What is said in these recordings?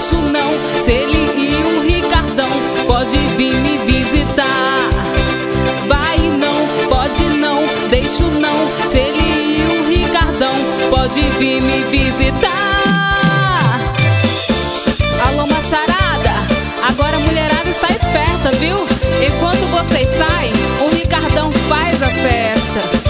deixo não. Se ele e o Ricardão pode vir me visitar. Vai não, pode não, deixo não. Se ele e o Ricardão pode vir me visitar. Alô, macharada, agora a mulherada está esperta, viu? Enquanto vocês saem, o Ricardão faz a festa.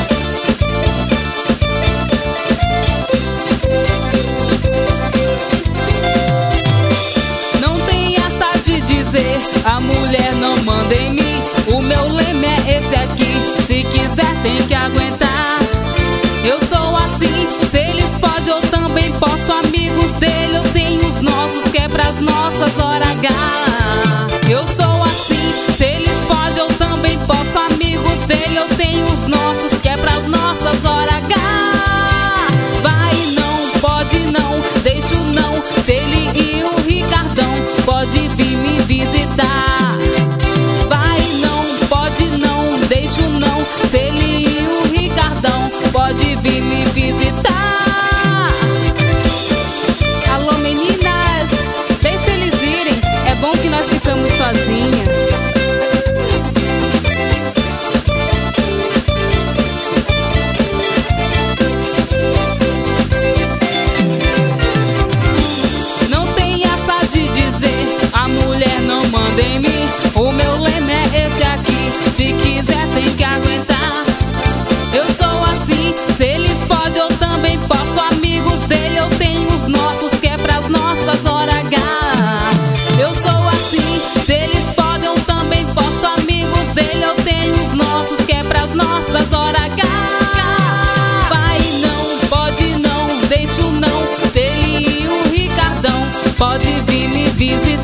A mulher não manda em mim, o meu lema é esse aqui: se quiser tem que aguentar. Eu sou assim, se eles podem eu também posso. Amigos dele eu tenho os nossos, quebra as nossas hora H. Eu sou assim, se eles podem eu também posso. Amigos dele eu tenho os nossos, quebra as nossas hora H. Vai não, pode não, deixo não. Se ele e o Ricardão pode vir me visitar. Vai não, pode não, deixo não. Se ele e o Ricardão pode vir me visitar. Alô meninas, deixa eles irem, é bom que nós ficamos sozinhas. Não tem essa de dizer a mulher não manda em mim, o meu lema é esse aqui: se quiser tem que aguentar. Eu sou assim, se eles podem eu também posso. Amigos dele eu tenho os nossos, quebra as nossas hora H. Eu sou assim, se eles podem eu também posso. Amigos dele eu tenho os nossos, quebra as nossas hora H. Vai não, pode não, deixo não. Se ele e o Ricardão pode vir me visitar.